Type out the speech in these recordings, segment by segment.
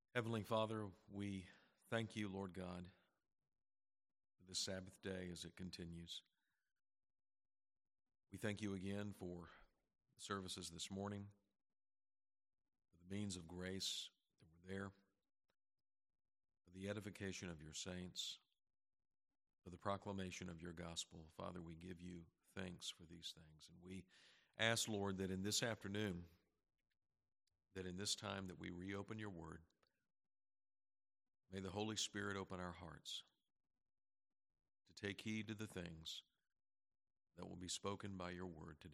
Heavenly Father, we thank you, Lord God, for this Sabbath day as it continues. We thank you again for the services this morning, for the means of grace that were there, for the edification of your saints, for the proclamation of your gospel. Father, we give you thanks for these things. And we ask, Lord, that in this afternoon, that in this time that we reopen your word, may the Holy Spirit open our hearts to take heed to the things that will be spoken by your word today.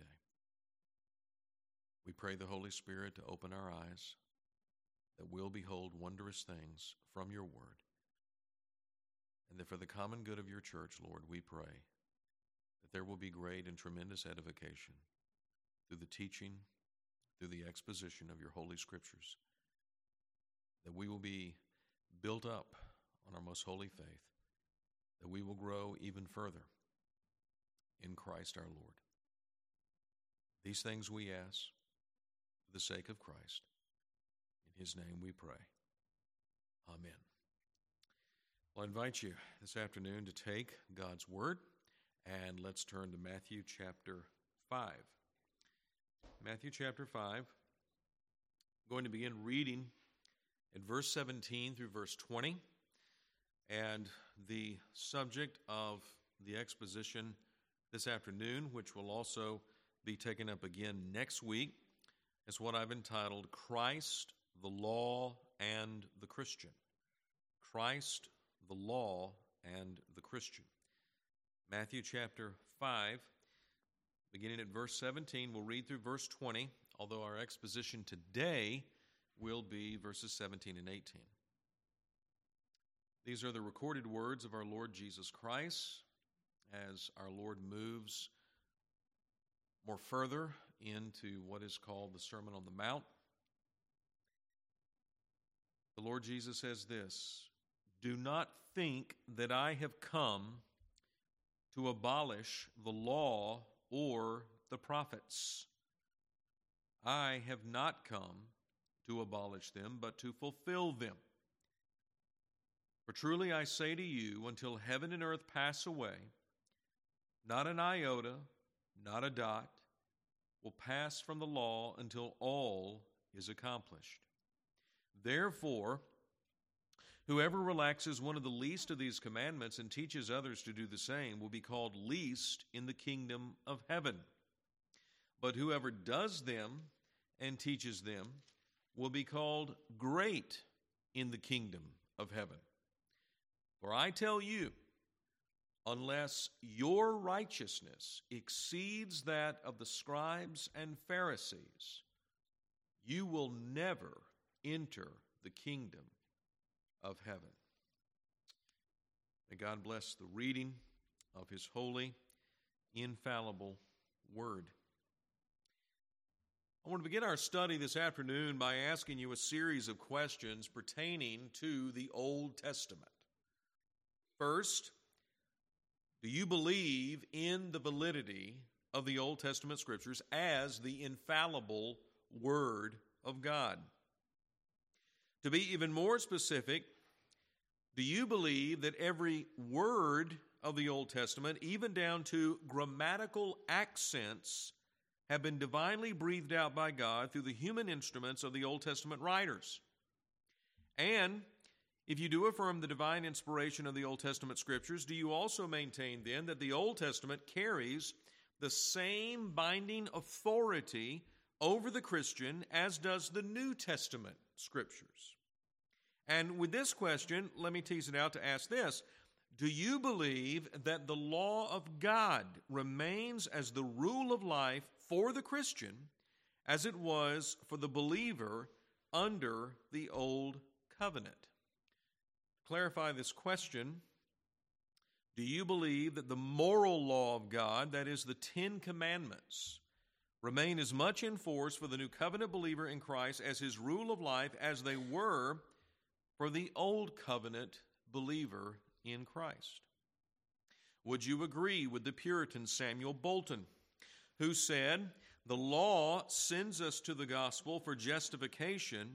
We pray the Holy Spirit to open our eyes, that we'll behold wondrous things from your word, and that for the common good of your church, Lord, we pray that there will be great and tremendous edification through the teaching, through the exposition of your holy scriptures, that we will be built up on our most holy faith, that we will grow even further in Christ our Lord. These things we ask for the sake of Christ. In his name we pray. Amen. Well, I invite you this afternoon to take God's word, and let's turn to Matthew chapter 5. Matthew chapter 5. I'm going to begin reading at verse 17 through verse 20, and the subject of the exposition this afternoon, which will also be taken up again next week, is what I've entitled Christ, the Law, and the Christian. Christ, the Law, and the Christian. Matthew chapter 5, beginning at verse 17, we'll read through verse 20, although our exposition today will be verses 17 and 18. These are the recorded words of our Lord Jesus Christ as our Lord moves more further into what is called the Sermon on the Mount. The Lord Jesus says this, "Do not think that I have come to abolish the law or the prophets. I have not come to abolish them, but to fulfill them. For truly I say to you, until heaven and earth pass away, not an iota, not a dot, will pass from the law until all is accomplished. Therefore, whoever relaxes one of the least of these commandments and teaches others to do the same will be called least in the kingdom of heaven. But whoever does them and teaches them will be called great in the kingdom of heaven. For I tell you, unless your righteousness exceeds that of the scribes and Pharisees, you will never enter the kingdom of heaven." May God bless the reading of his holy, infallible word. I want to begin our study this afternoon by asking you a series of questions pertaining to the Old Testament. First, do you believe in the validity of the Old Testament Scriptures as the infallible Word of God? To be even more specific, do you believe that every word of the Old Testament, even down to grammatical accents, have been divinely breathed out by God through the human instruments of the Old Testament writers? And if you do affirm the divine inspiration of the Old Testament Scriptures, do you also maintain then that the Old Testament carries the same binding authority over the Christian as does the New Testament Scriptures? And with this question, let me tease it out to ask this: do you believe that the law of God remains as the rule of life for the Christian as it was for the believer under the Old Covenant? To clarify this question, do you believe that the moral law of God, that is the Ten Commandments, remain as much in force for the New Covenant believer in Christ as his rule of life as they were for the Old Covenant believer in Christ? Would you agree with the Puritan Samuel Bolton, who said, "The law sends us to the gospel for justification,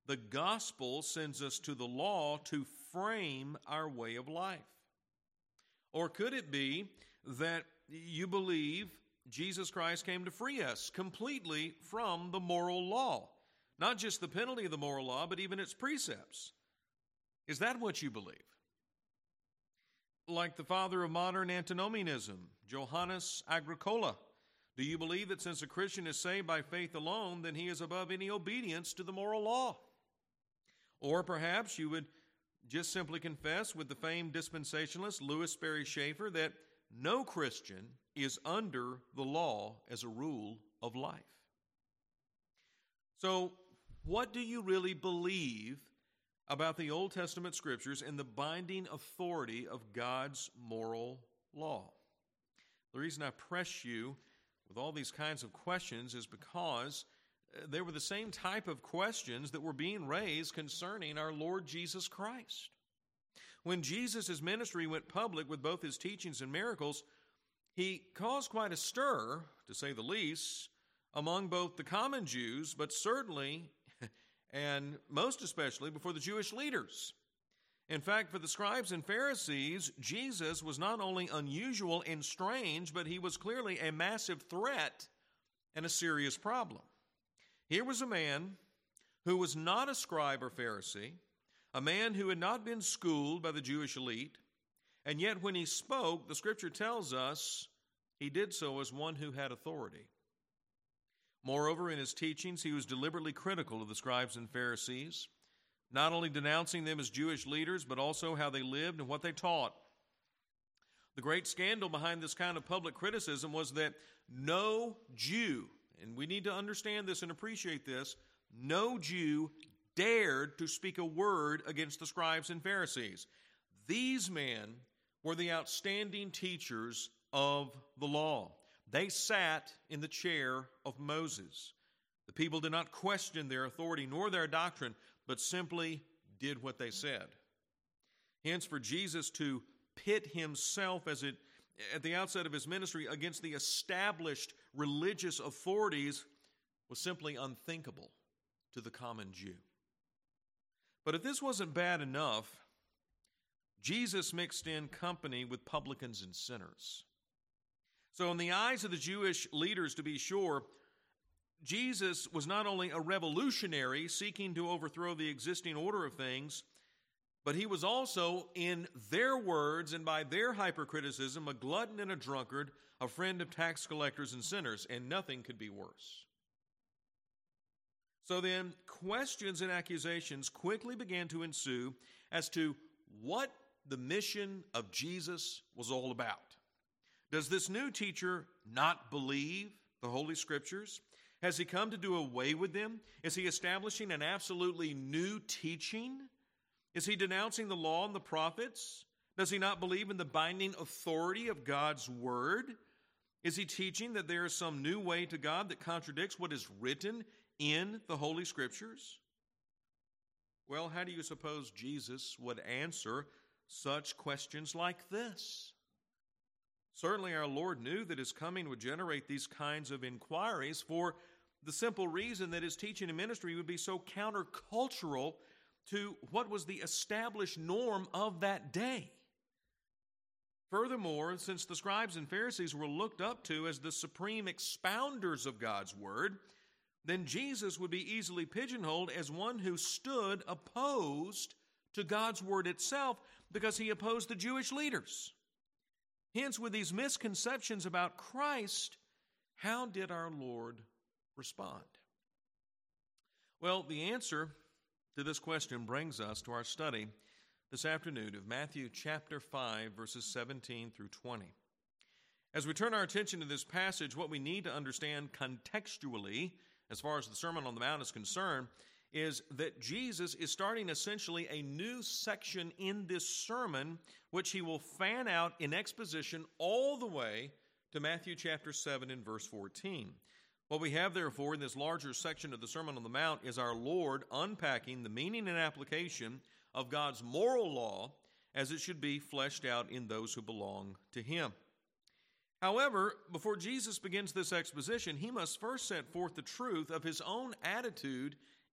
The gospel sends us to the law to frame our way of life. Or could it be that you believe Jesus Christ came to free us completely from the moral law? Not just the penalty of the moral law, but even its precepts. Is that what you believe? Like the father of modern antinomianism, Johannes Agricola, do you believe that since a Christian is saved by faith alone, then he is above any obedience to the moral law? Or perhaps you would just simply confess with the famed dispensationalist Louis Sperry Schaeffer that no Christian is under the law as a rule of life. So, what do you really believe about the Old Testament Scriptures and the binding authority of God's moral law? The reason I press you with all these kinds of questions is because they were the same type of questions that were being raised concerning our Lord Jesus Christ. When Jesus' ministry went public with both his teachings and miracles, he caused quite a stir, to say the least, among both the common Jews, but certainly and most especially before the Jewish leaders. In fact, for the scribes and Pharisees, Jesus was not only unusual and strange, but he was clearly a massive threat and a serious problem. Here was a man who was not a scribe or Pharisee, a man who had not been schooled by the Jewish elite, and yet when he spoke, the Scripture tells us he did so as one who had authority. Moreover, in his teachings, he was deliberately critical of the scribes and Pharisees, not only denouncing them as Jewish leaders, but also how they lived and what they taught. The great scandal behind this kind of public criticism was that no Jew, and we need to understand this and appreciate this, no Jew dared to speak a word against the scribes and Pharisees. These men were the outstanding teachers of the law. They sat in the chair of Moses. The people did not question their authority nor their doctrine, but simply did what they said. Hence, for Jesus to pit himself at the outset of his ministry against the established religious authorities was simply unthinkable to the common Jew. But if this wasn't bad enough, Jesus mixed in company with publicans and sinners. So in the eyes of the Jewish leaders, to be sure, Jesus was not only a revolutionary seeking to overthrow the existing order of things, but he was also, in their words and by their hypercriticism, a glutton and a drunkard, a friend of tax collectors and sinners, and nothing could be worse. So then, questions and accusations quickly began to ensue as to what the mission of Jesus was all about. Does this new teacher not believe the Holy Scriptures? Has he come to do away with them? Is he establishing an absolutely new teaching? Is he denouncing the law and the prophets? Does he not believe in the binding authority of God's word? Is he teaching that there is some new way to God that contradicts what is written in the Holy Scriptures? Well, how do you suppose Jesus would answer such questions like this? Certainly our Lord knew that his coming would generate these kinds of inquiries for the simple reason that his teaching and ministry would be so countercultural to what was the established norm of that day. Furthermore, since the scribes and Pharisees were looked up to as the supreme expounders of God's word, then Jesus would be easily pigeonholed as one who stood opposed to God's word itself because he opposed the Jewish leaders. Hence, with these misconceptions about Christ, how did our Lord respond? Well, the answer to this question brings us to our study this afternoon of Matthew chapter 5, verses 17 through 20. As we turn our attention to this passage, what we need to understand contextually, as far as the Sermon on the Mount is concerned, is that Jesus is starting essentially a new section in this sermon, which he will fan out in exposition all the way to Matthew chapter 7 and verse 14. What we have, therefore, in this larger section of the Sermon on the Mount is our Lord unpacking the meaning and application of God's moral law as it should be fleshed out in those who belong to him. However, before Jesus begins this exposition, he must first set forth the truth of his own attitude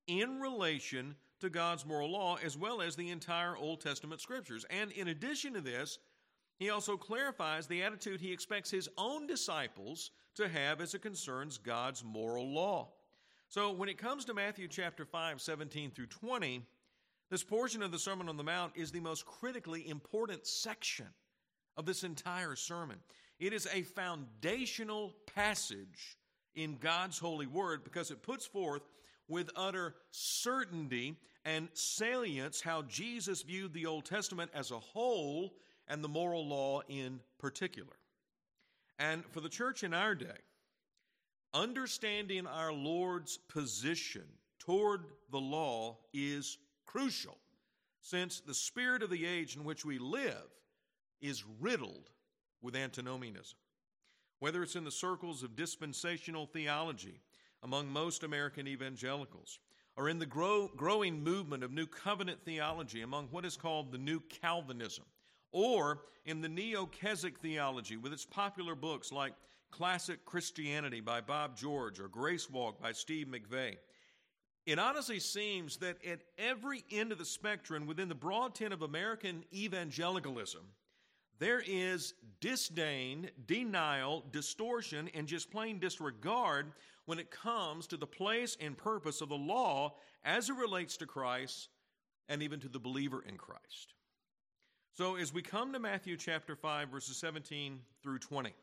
in relation to God's moral law, as well as the entire Old Testament scriptures. And in addition to this, he also clarifies the attitude he expects his own disciples to have as it concerns God's moral law. So when it comes to Matthew chapter 5, 17 through 20, this portion of the Sermon on the Mount is the most critically important section of this entire sermon. It is a foundational passage in God's holy word because it puts forth with utter certainty and salience how Jesus viewed the Old Testament as a whole and the moral law in particular. And for the church in our day, understanding our Lord's position toward the law is crucial, since the spirit of the age in which we live is riddled with antinomianism. Whether it's in the circles of dispensational theology among most American evangelicals, or in the growing movement of New Covenant theology among what is called the New Calvinism, or in the Neo-Keswick theology with its popular books like Classic Christianity by Bob George or Grace Walk by Steve McVey, it honestly seems that at every end of the spectrum within the broad tent of American evangelicalism, there is disdain, denial, distortion, and just plain disregard when it comes to the place and purpose of the law as it relates to Christ and even to the believer in Christ. So as we come to Matthew chapter 5, verses 17 through 20,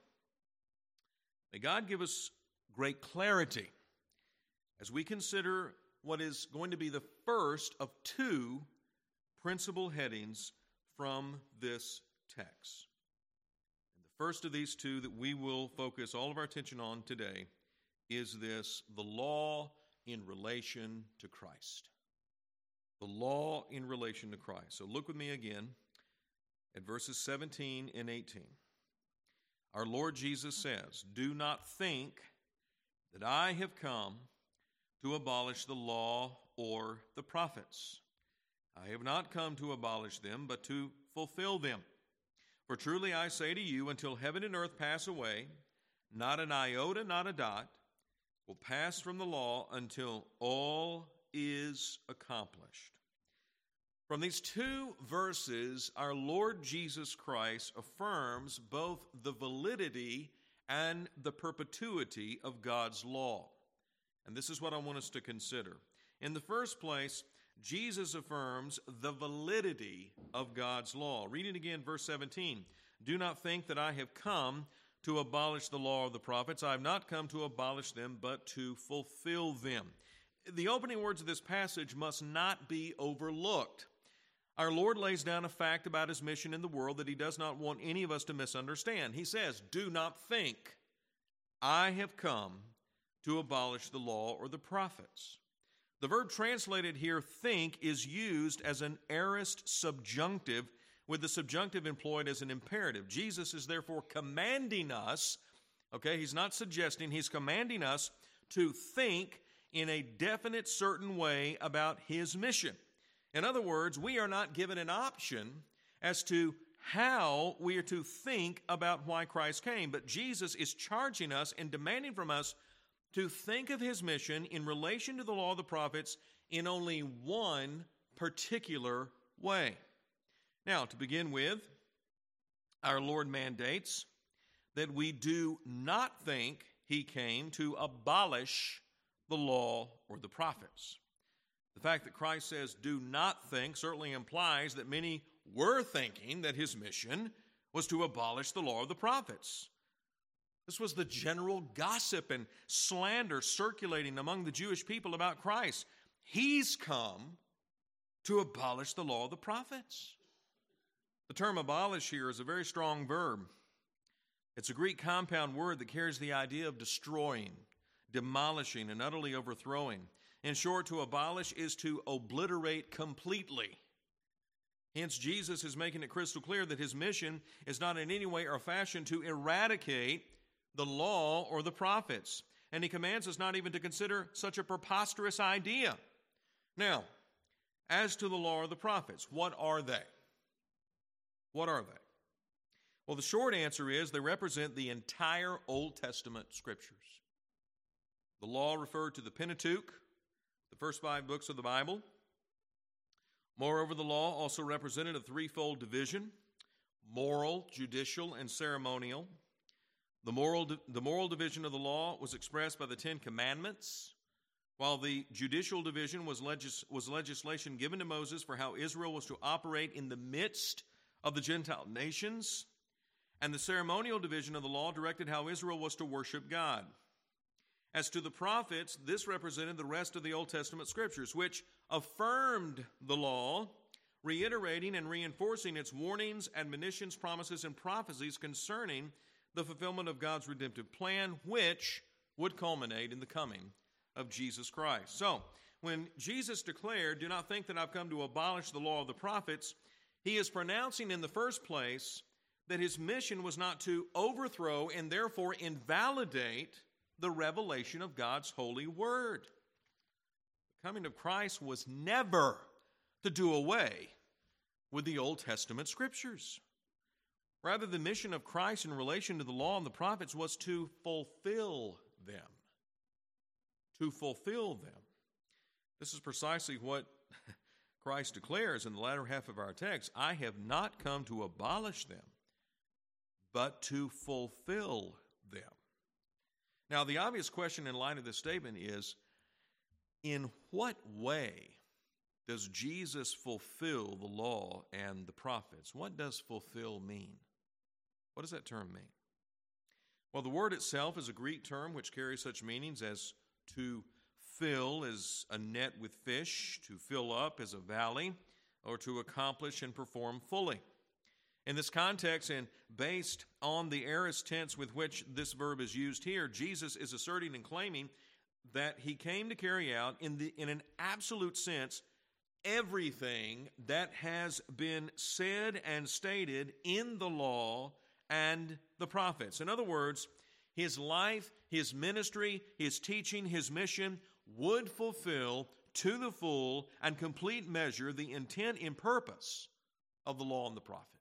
may God give us great clarity as we consider what is going to be the first of two principal headings from this text. And the first of these two that we will focus all of our attention on today is this: the law in relation to Christ. The law in relation to Christ. So look with me again at verses 17 and 18. Our Lord Jesus says, "Do not think that I have come to abolish the law or the prophets. I have not come to abolish them, but to fulfill them. For truly I say to you, until heaven and earth pass away, not an iota, not a dot, will pass from the law until all is accomplished." From these two verses, our Lord Jesus Christ affirms both the validity and the perpetuity of God's law. And this is what I want us to consider. In the first place, Jesus affirms the validity of God's law. Read it again, verse 17. "Do not think that I have come to abolish the law of the prophets. I have not come to abolish them, but to fulfill them." The opening words of this passage must not be overlooked. Our Lord lays down a fact about his mission in the world that he does not want any of us to misunderstand. He says, "Do not think I have come to abolish the law or the prophets." The verb translated here, think, is used as an aorist subjunctive, with the subjunctive employed as an imperative. Jesus is therefore commanding us, he's not suggesting, he's commanding us to think in a definite, certain way about his mission. In other words, we are not given an option as to how we are to think about why Christ came, but Jesus is charging us and demanding from us to think of his mission in relation to the law of the prophets in only one particular way. Now, to begin with, our Lord mandates that we do not think he came to abolish the law or the prophets. The fact that Christ says do not think certainly implies that many were thinking that his mission was to abolish the law of the prophets. This was the general gossip and slander circulating among the Jewish people about Christ. He's come to abolish the law of the prophets. The term abolish here is a very strong verb. It's a Greek compound word that carries the idea of destroying, demolishing, and utterly overthrowing. In short, to abolish is to obliterate completely. Hence, Jesus is making it crystal clear that his mission is not in any way or fashion to eradicate the law or the prophets. And he commands us not even to consider such a preposterous idea. Now, as to the law or the prophets, what are they? What are they? Well, the short answer is they represent the entire Old Testament scriptures. The law referred to the Pentateuch, the first 5 books of the Bible. Moreover, the law also represented a threefold division: moral, judicial, and ceremonial. The moral division of the law was expressed by the 10 Commandments, while the judicial division was legislation given to Moses for how Israel was to operate in the midst of the Gentile nations, and the ceremonial division of the law directed how Israel was to worship God. As to the prophets, this represented the rest of the Old Testament scriptures, which affirmed the law, reiterating and reinforcing its warnings, admonitions, promises, and prophecies concerning the fulfillment of God's redemptive plan, which would culminate in the coming of Jesus Christ. So, when Jesus declared, "Do not think that I've come to abolish the law of the prophets," he is pronouncing in the first place that his mission was not to overthrow and therefore invalidate the revelation of God's holy word. The coming of Christ was never to do away with the Old Testament scriptures. Rather, the mission of Christ in relation to the law and the prophets was to fulfill them. To fulfill them. This is precisely what Christ declares in the latter half of our text. "I have not come to abolish them, but to fulfill them." Now, the obvious question in light of this statement is, in what way does Jesus fulfill the law and the prophets? What does fulfill mean? What does that term mean? Well, the word itself is a Greek term which carries such meanings as to fill as a net with fish, to fill up as a valley, or to accomplish and perform fully. In this context, and based on the aorist tense with which this verb is used here, Jesus is asserting and claiming that he came to carry out, in an absolute sense, everything that has been said and stated in the law and the prophets. In other words, his life, his ministry, his teaching, his mission would fulfill to the full and complete measure the intent and purpose of the law and the prophets.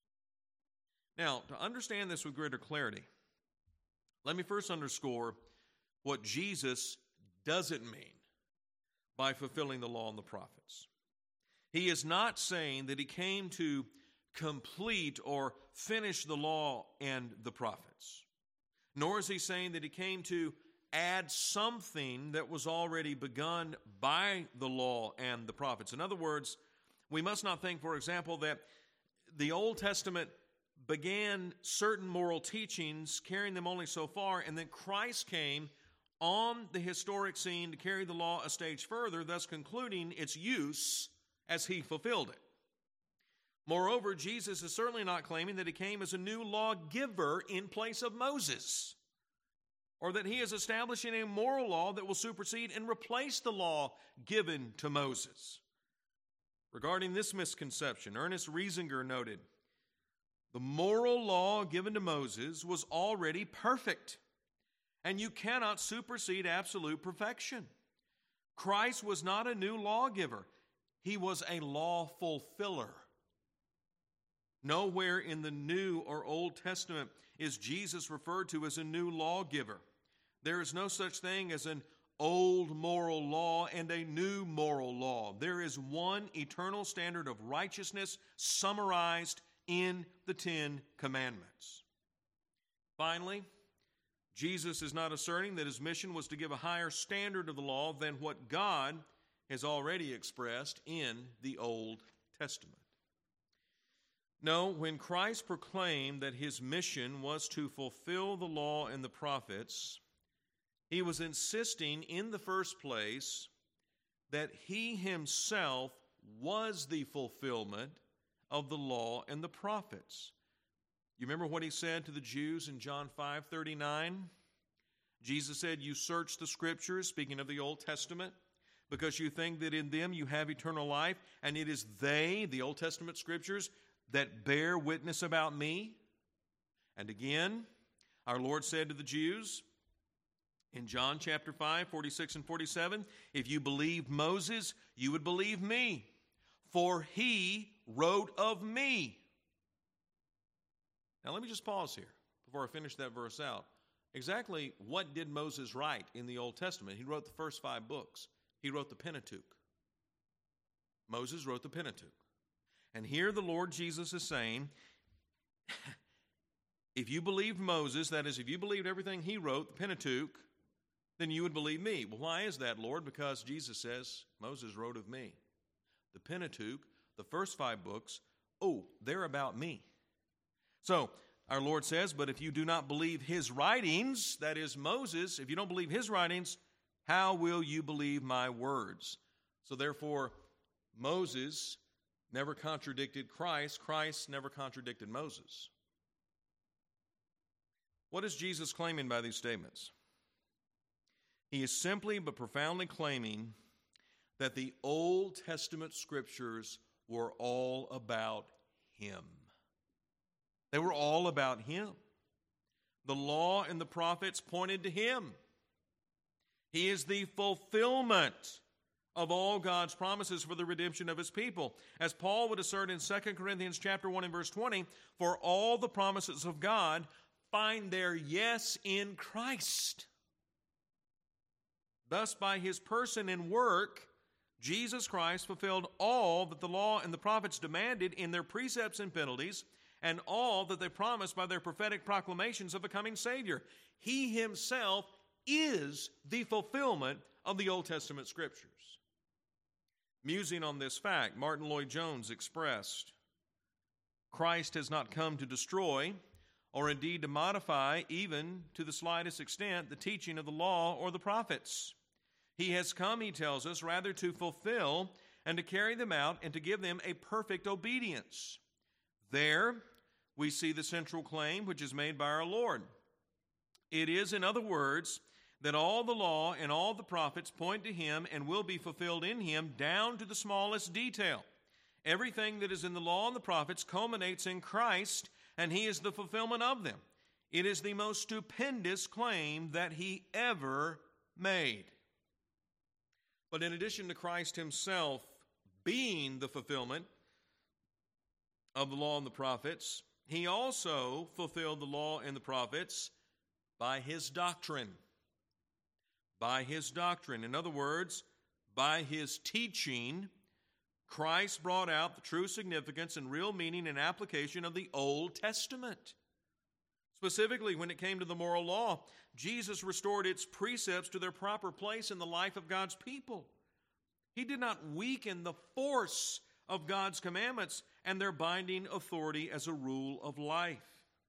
Now, to understand this with greater clarity, let me first underscore what Jesus doesn't mean by fulfilling the law and the prophets. He is not saying that he came to complete or finish the law and the prophets, nor is he saying that he came to add something that was already begun by the law and the prophets. In other words, we must not think, for example, that the Old Testament began certain moral teachings, carrying them only so far, and then Christ came on the historic scene to carry the law a stage further, thus concluding its use as he fulfilled it. Moreover, Jesus is certainly not claiming that he came as a new lawgiver in place of Moses, or that he is establishing a moral law that will supersede and replace the law given to Moses. Regarding this misconception, Ernest Riesinger noted, "The moral law given to Moses was already perfect, and you cannot supersede absolute perfection. Christ was not a new lawgiver. He was a law fulfiller." Nowhere in the New or Old Testament is Jesus referred to as a new lawgiver. There is no such thing as an old moral law and a new moral law. There is one eternal standard of righteousness summarized in the 10 Commandments. Finally, Jesus is not asserting that his mission was to give a higher standard of the law than what God has already expressed in the Old Testament. No, when Christ proclaimed that his mission was to fulfill the law and the prophets, he was insisting in the first place that he himself was the fulfillment of the law and the prophets. You remember what he said to the Jews in John 5:39? Jesus said, "You search the scriptures," speaking of the Old Testament, "because you think that in them you have eternal life, and it is they," the Old Testament scriptures, "that bear witness about me." And again, our Lord said to the Jews in John chapter 5, 46 and 47, "If you believed Moses, you would believe me, for he wrote of me." Now let me just pause here before I finish that verse out. Exactly what did Moses write in the Old Testament? He wrote the first 5 books. He wrote the Pentateuch. Moses wrote the Pentateuch. And here the Lord Jesus is saying, if you believed Moses, that is, if you believed everything he wrote, the Pentateuch, then you would believe me. Well, why is that, Lord? Because Jesus says, Moses wrote of me. The Pentateuch, the first 5 books, they're about me. So, our Lord says, but if you do not believe his writings, that is Moses, if you don't believe his writings, how will you believe my words? So therefore, Moses never contradicted Christ. Christ never contradicted Moses. What is Jesus claiming by these statements? He is simply but profoundly claiming that the Old Testament scriptures were all about him. They were all about him. The law and the prophets pointed to him. He is the fulfillment of all God's promises for the redemption of his people. As Paul would assert in 2 Corinthians chapter 1 and verse 20, for all the promises of God find their yes in Christ. Thus, by his person and work, Jesus Christ fulfilled all that the law and the prophets demanded in their precepts and penalties, and all that they promised by their prophetic proclamations of a coming Savior. He himself is the fulfillment of the Old Testament scriptures. Musing on this fact, Martin Lloyd-Jones expressed, Christ has not come to destroy, or indeed to modify, even to the slightest extent, the teaching of the law or the prophets. He has come, he tells us, rather to fulfill and to carry them out and to give them a perfect obedience. There we see the central claim which is made by our Lord. It is, in other words, that all the law and all the prophets point to him and will be fulfilled in him down to the smallest detail. Everything that is in the law and the prophets culminates in Christ, and he is the fulfillment of them. It is the most stupendous claim that he ever made. But in addition to Christ himself being the fulfillment of the law and the prophets, he also fulfilled the law and the prophets by his doctrine. By his doctrine. In other words, by his teaching, Christ brought out the true significance and real meaning and application of the Old Testament. Specifically, when it came to the moral law, Jesus restored its precepts to their proper place in the life of God's people. He did not weaken the force of God's commandments and their binding authority as a rule of life.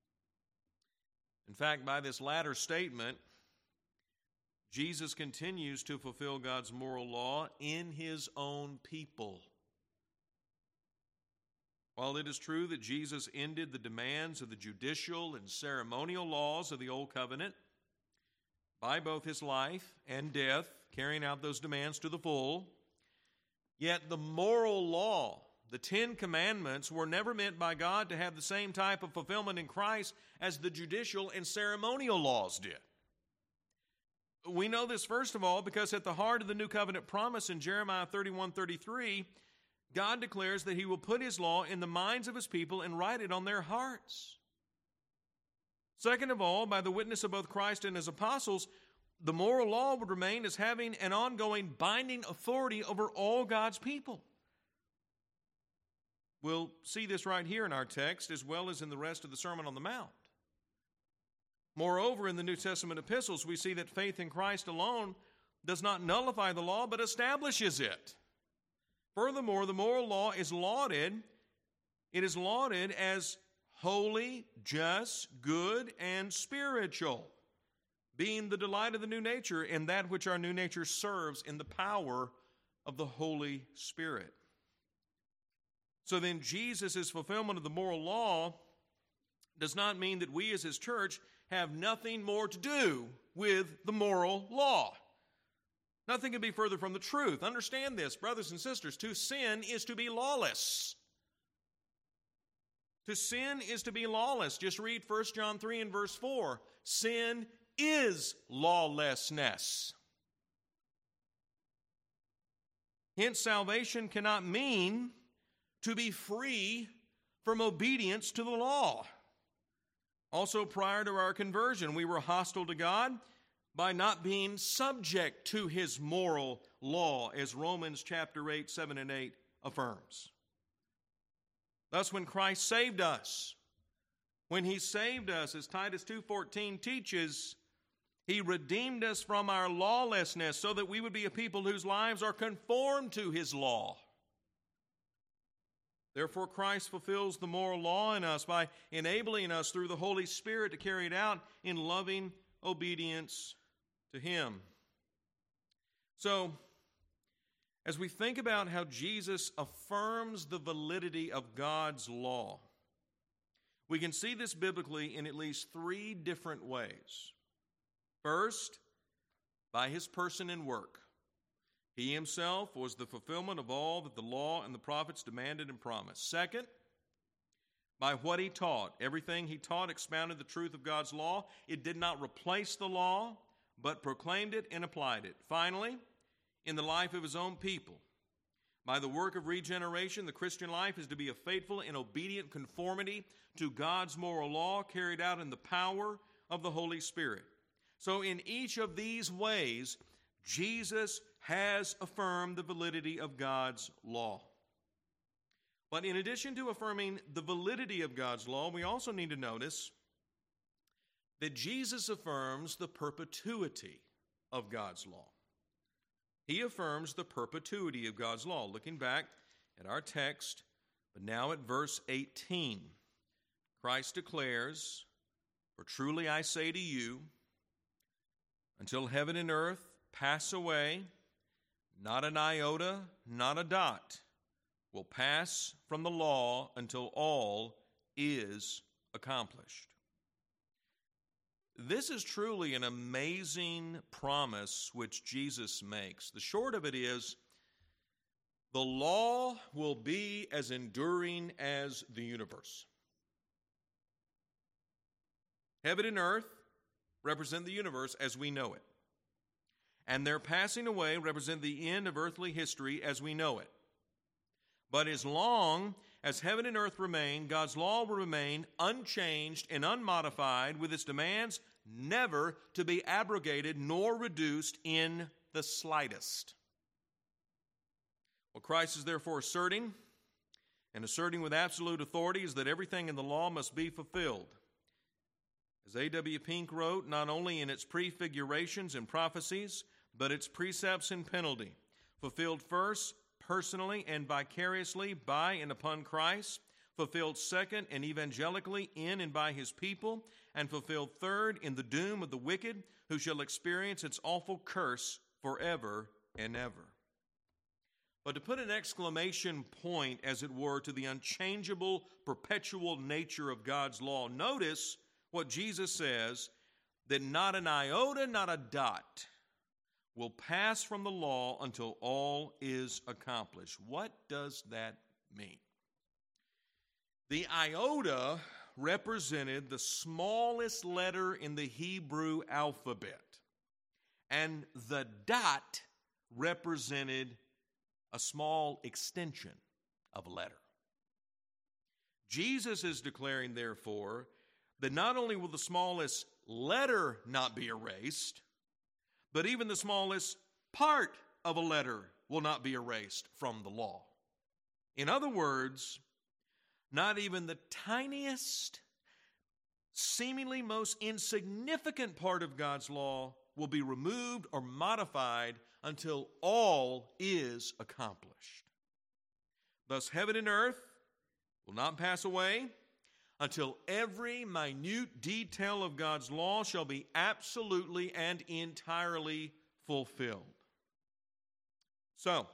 In fact, by this latter statement, Jesus continues to fulfill God's moral law in his own people. While it is true that Jesus ended the demands of the judicial and ceremonial laws of the Old Covenant by both his life and death, carrying out those demands to the full, yet the moral law, the 10 Commandments, were never meant by God to have the same type of fulfillment in Christ as the judicial and ceremonial laws did. We know this, first of all, because at the heart of the New Covenant promise in Jeremiah 31:33, God declares that he will put his law in the minds of his people and write it on their hearts. Second of all, by the witness of both Christ and his apostles, the moral law would remain as having an ongoing binding authority over all God's people. We'll see this right here in our text as well as in the rest of the Sermon on the Mount. Moreover, in the New Testament epistles, we see that faith in Christ alone does not nullify the law, but establishes it. Furthermore, the moral law is lauded. It is lauded as holy, just, good, and spiritual, being the delight of the new nature and that which our new nature serves in the power of the Holy Spirit. So then Jesus' fulfillment of the moral law does not mean that we as his church have nothing more to do with the moral law. Nothing can be further from the truth. Understand this, brothers and sisters. To sin is to be lawless. To sin is to be lawless. Just read 1 John 3 and verse 4. Sin is lawlessness. Hence, salvation cannot mean to be free from obedience to the law. Also, prior to our conversion, we were hostile to God. by not being subject to his moral law, as Romans chapter 8, 7 and 8 affirms. Thus, when Christ saved us, when he saved us, as Titus 2:14 teaches, he redeemed us from our lawlessness so that we would be a people whose lives are conformed to his law. Therefore, Christ fulfills the moral law in us by enabling us through the Holy Spirit to carry it out in loving obedience to him. So, as we think about how Jesus affirms the validity of God's law, we can see this biblically in at least three different ways. First, by his person and work. He himself was the fulfillment of all that the law and the prophets demanded and promised. Second, by what he taught. Everything he taught expounded the truth of God's law. It did not replace the law, but proclaimed it and applied it. Finally, in the life of his own people. By the work of regeneration, the Christian life is to be a faithful and obedient conformity to God's moral law carried out in the power of the Holy Spirit. So in each of these ways, Jesus has affirmed the validity of God's law. But in addition to affirming the validity of God's law, we also need to notice that Jesus affirms the perpetuity of God's law. He affirms the perpetuity of God's law. Looking back at our text, but now at verse 18, Christ declares, "For truly I say to you, until heaven and earth pass away, not an iota, not a dot will pass from the law until all is accomplished." This is truly an amazing promise which Jesus makes. The short of it is, the law will be as enduring as the universe. Heaven and earth represent the universe as we know it. And their passing away represent the end of earthly history as we know it. But as long as heaven and earth remain, God's law will remain unchanged and unmodified, with its demands never to be abrogated nor reduced in the slightest. What Christ is therefore asserting, and asserting with absolute authority, is that everything in the law must be fulfilled. As A.W. Pink wrote, not only in its prefigurations and prophecies, but its precepts and penalty, fulfilled first, personally and vicariously by and upon Christ, fulfilled second and evangelically in and by his people, and fulfilled third in the doom of the wicked, who shall experience its awful curse forever and ever. But to put an exclamation point, as it were, to the unchangeable, perpetual nature of God's law, notice what Jesus says, that not an iota, not a dot will pass from the law until all is accomplished. What does that mean? The iota represented the smallest letter in the Hebrew alphabet, and the dot represented a small extension of a letter. Jesus is declaring, therefore, that not only will the smallest letter not be erased, but even the smallest part of a letter will not be erased from the law. In other words, not even the tiniest, seemingly most insignificant part of God's law will be removed or modified until all is accomplished. Thus, heaven and earth will not pass away until every minute detail of God's law shall be absolutely and entirely fulfilled. So,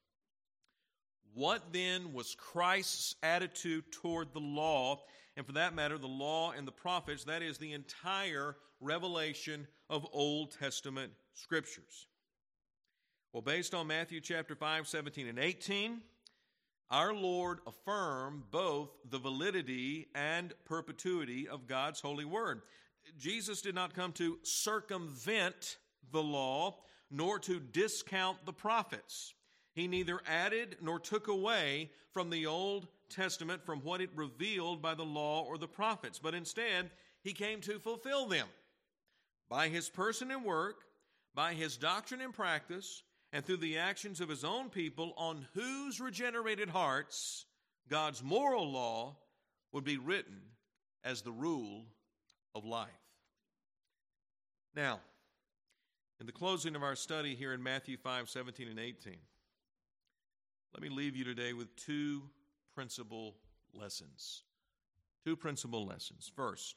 what then was Christ's attitude toward the law, and for that matter, the law and the prophets, that is the entire revelation of Old Testament scriptures? Well, based on Matthew chapter 5, 17 and 18, our Lord affirmed both the validity and perpetuity of God's holy word. Jesus did not come to circumvent the law, nor to discount the prophets. He neither added nor took away from the Old Testament from what it revealed by the law or the prophets, but instead he came to fulfill them. by his person and work, by his doctrine and practice, and through the actions of his own people, on whose regenerated hearts God's moral law would be written as the rule of life. Now, in the closing of our study here in Matthew 5:17 and 18, let me leave you today with two principal lessons. Two principal lessons. First,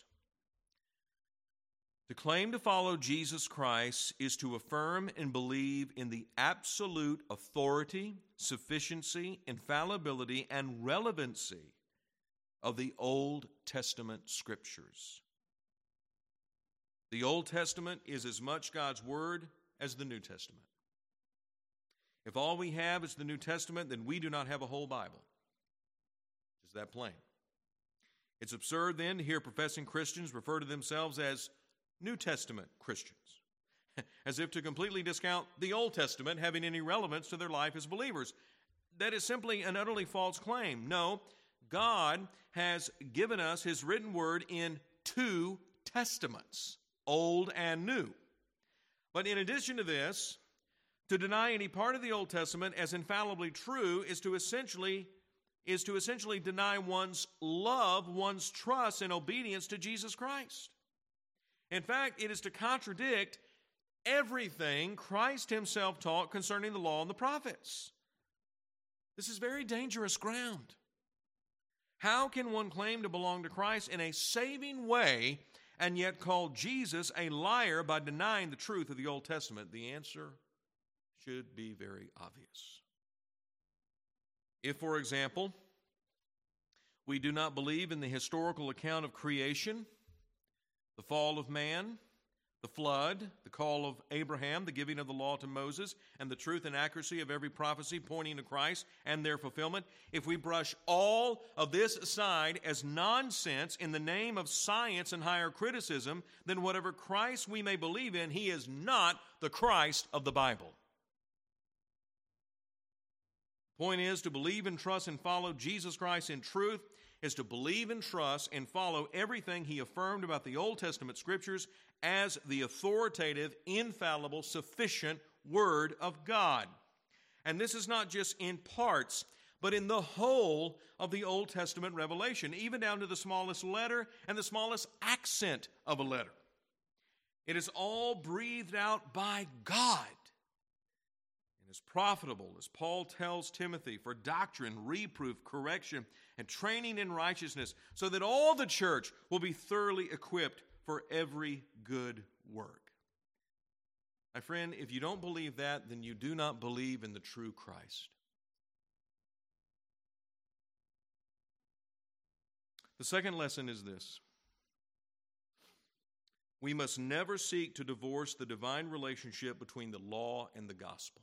to claim to follow Jesus Christ is to affirm and believe in the absolute authority, sufficiency, infallibility, and relevancy of the Old Testament Scriptures. The Old Testament is as much God's Word as the New Testament. If all we have is the New Testament, then we do not have a whole Bible. It's that plain. It's absurd then to hear professing Christians refer to themselves as New Testament Christians, as if to completely discount the Old Testament having any relevance to their life as believers. That is simply an utterly false claim. No, God has given us His written word in two testaments, Old and New. But in addition to this, to deny any part of the Old Testament as infallibly true is to essentially deny one's love, one's trust, and obedience to Jesus Christ. In fact, it is to contradict everything Christ Himself taught concerning the law and the prophets. This is very dangerous ground. How can one claim to belong to Christ in a saving way and yet call Jesus a liar by denying the truth of the Old Testament? The answer should be very obvious. If, for example, we do not believe in the historical account of creation, the fall of man, the flood, the call of Abraham, the giving of the law to Moses, and the truth and accuracy of every prophecy pointing to Christ and their fulfillment, if we brush all of this aside as nonsense in the name of science and higher criticism, then whatever Christ we may believe in, He is not the Christ of the Bible. The point is, to believe and trust and follow Jesus Christ in truth is to believe and trust and follow everything He affirmed about the Old Testament Scriptures as the authoritative, infallible, sufficient Word of God. And this is not just in parts, but in the whole of the Old Testament revelation, even down to the smallest letter and the smallest accent of a letter. It is all breathed out by God and is profitable, as Paul tells Timothy, for doctrine, reproof, correction, and training in righteousness, so that all the church will be thoroughly equipped for every good work. My friend, if you don't believe that, then you do not believe in the true Christ. The second lesson is this: we must never seek to divorce the divine relationship between the law and the gospel.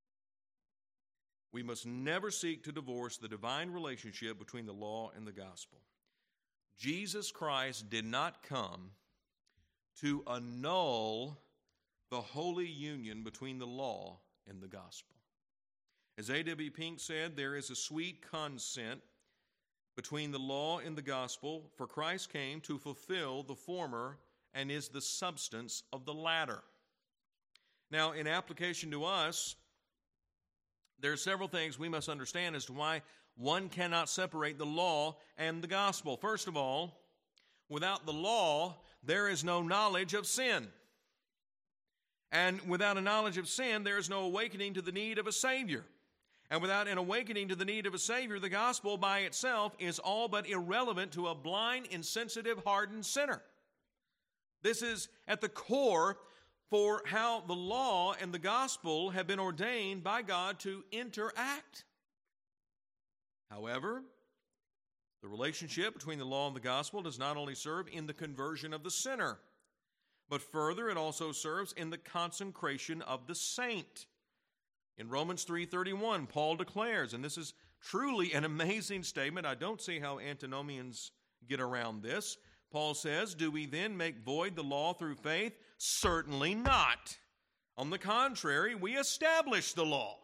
We must never seek to divorce the divine relationship between the law and the gospel. Jesus Christ did not come to annul the holy union between the law and the gospel. As A.W. Pink said, there is a sweet consent between the law and the gospel, for Christ came to fulfill the former and is the substance of the latter. Now, in application to us, there are several things we must understand as to why one cannot separate the law and the gospel. First of all, without the law, there is no knowledge of sin. And without a knowledge of sin, there is no awakening to the need of a Savior. And without an awakening to the need of a Savior, the gospel by itself is all but irrelevant to a blind, insensitive, hardened sinner. This is at the core for how the law and the gospel have been ordained by God to interact. However, the relationship between the law and the gospel does not only serve in the conversion of the sinner, but further it also serves in the consecration of the saint. In Romans 3:31, Paul declares, and this is truly an amazing statement. I don't see how antinomians get around this. Paul says, do we then make void the law through faith? Certainly not. On the contrary, we establish the law.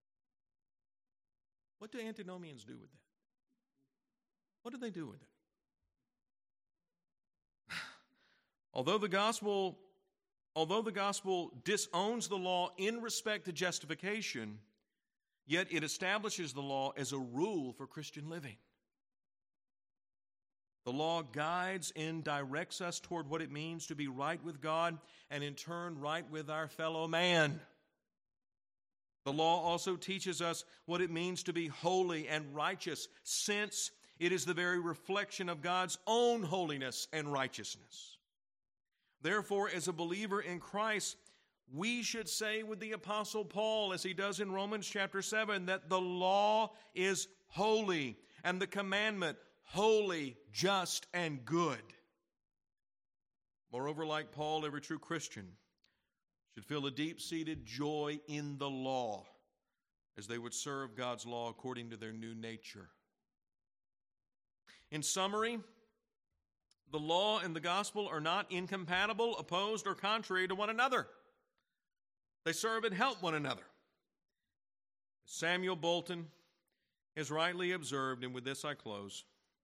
What do antinomians do with that? What do they do with it? Although the gospel although the gospel disowns the law in respect to justification, yet it establishes the law as a rule for Christian living. The law guides and directs us toward what it means to be right with God and in turn right with our fellow man. The law also teaches us what it means to be holy and righteous, since it is the very reflection of God's own holiness and righteousness. Therefore, as a believer in Christ, we should say with the Apostle Paul, as he does in Romans chapter 7, that the law is holy and the commandment holy, just, and good. Moreover, like Paul, every true Christian should feel a deep-seated joy in the law as they would serve God's law according to their new nature. In summary, the law and the gospel are not incompatible, opposed, or contrary to one another. They serve and help one another. Samuel Bolton has rightly observed, and with this I close,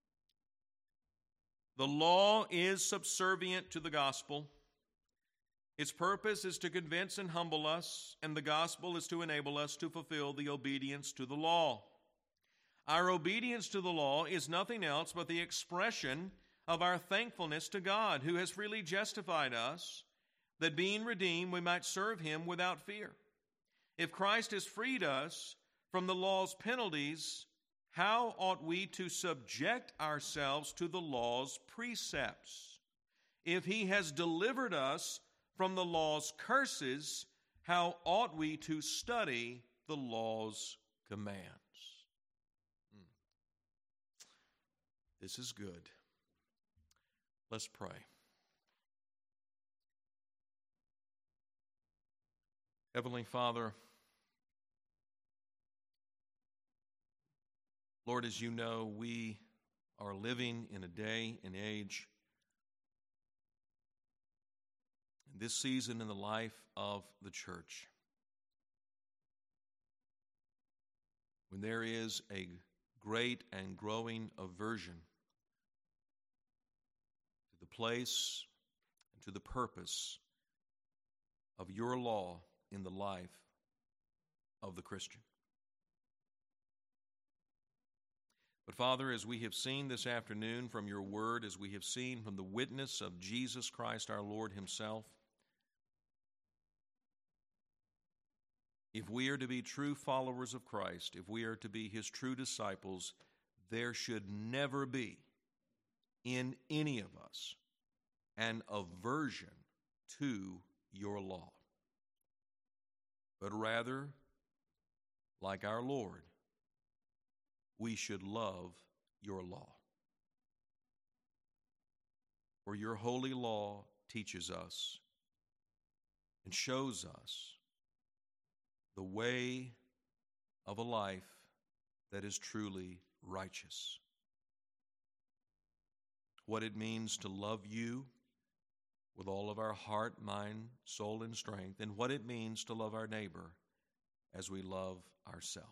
the law is subservient to the gospel. Its purpose is to convince and humble us, and the gospel is to enable us to fulfill the obedience to the law. Our obedience to the law is nothing else but the expression of our thankfulness to God, who has freely justified us, that being redeemed we might serve him without fear. If Christ has freed us from the law's penalties, how ought we to subject ourselves to the law's precepts? If he has delivered us from the law's curses, how ought we to study the law's commands? This is good. Let's pray. Heavenly Father, Lord, as you know, we are living in a day and age, in this season in the life of the church, when there is a great and growing aversion to the place and to the purpose of your law in the life of the Christian. But Father, as we have seen this afternoon from your word, as we have seen from the witness of Jesus Christ our Lord himself, if we are to be true followers of Christ, if we are to be his true disciples, there should never be in any of us an aversion to your law, but rather, like our Lord, we should love your law. For your holy law teaches us and shows us the way of a life that is truly righteous. What it means to love you with all of our heart, mind, soul, and strength, and what it means to love our neighbor as we love ourselves.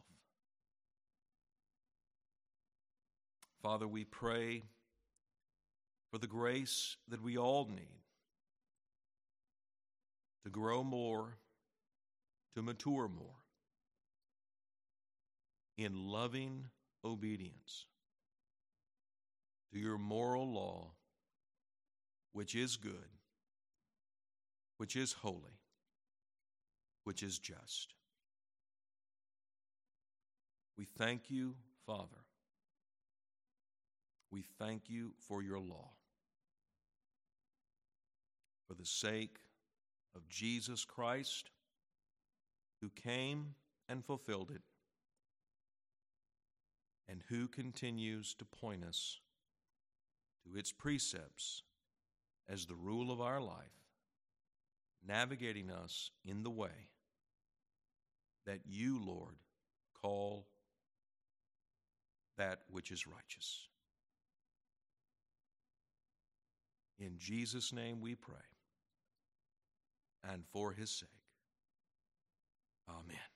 Father, we pray for the grace that we all need to grow more, to mature more in loving obedience to your moral law, which is good, which is holy, which is just. We thank you, Father. We thank you for your law. For the sake of Jesus Christ, who came and fulfilled it, and who continues to point us to its precepts as the rule of our life, navigating us in the way that you, Lord, call that which is righteous. In Jesus' name we pray, and for his sake. Amen.